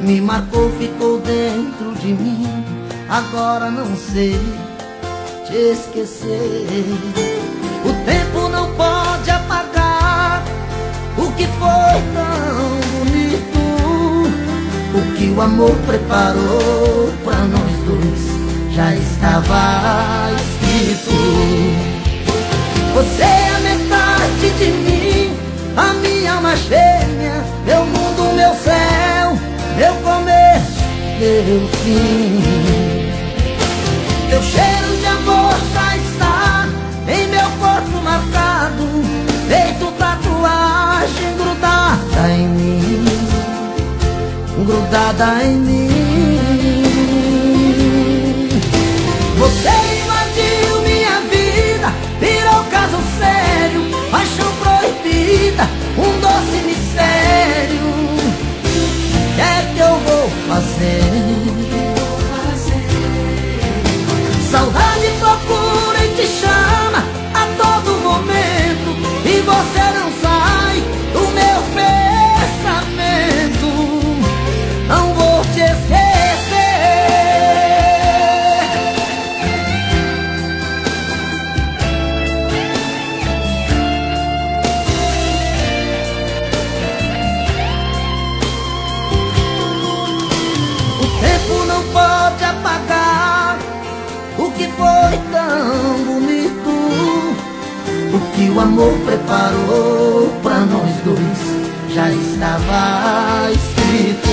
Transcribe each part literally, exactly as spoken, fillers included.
me marcou, ficou dentro de mim. Agora não sei te esquecer. O tempo não pode apagar o que foi tão bonito, o que o amor preparou pra nós dois já estava escrito. Você é a metade de mim, a minha alma gêmea, meu mundo, meu céu, meu começo, meu fim. Teu cheiro de amor já está em meu corpo marcado, feito tatuagem grudada em mim, grudada em mim. Você invadiu minha vida, virou caso sério, paixão proibida, um doce mistério. O que é que eu vou fazer? Saudade procura e te chama a todo momento, e você não sai do meu pensamento. Não vou te esquecer. O tempo não pode apagar o que foi tão bonito, o que o amor preparou pra nós dois já estava escrito.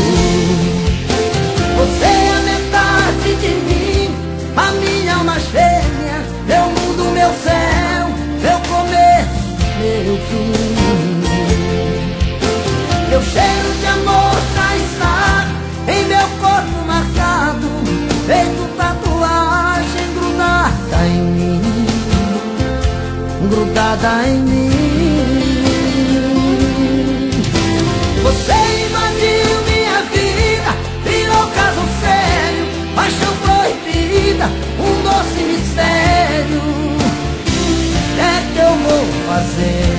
Você é a metade de mim, a minha alma gêmea, meu mundo, meu céu, meu começo, meu fim. Teu cheiro de amor já está em meu corpo marcado, feito tatuagem grudada em mim, grudada em mim. Você invadiu minha vida, virou caso sério, paixão proibida, um doce mistério. O que é que eu vou fazer?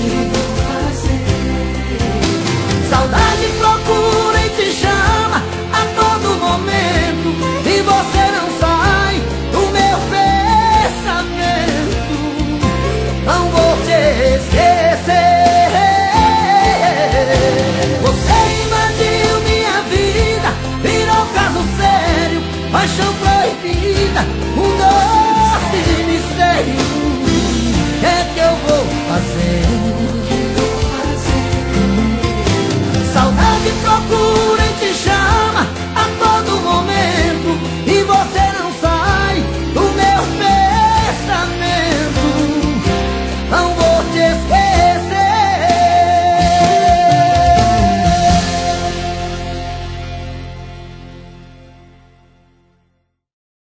Saudade procura e te chama a todo momento, e você não sai do meu pensamento. Não vou te esquecer. Você invadiu minha vida, virou caso sério, paixão proibida,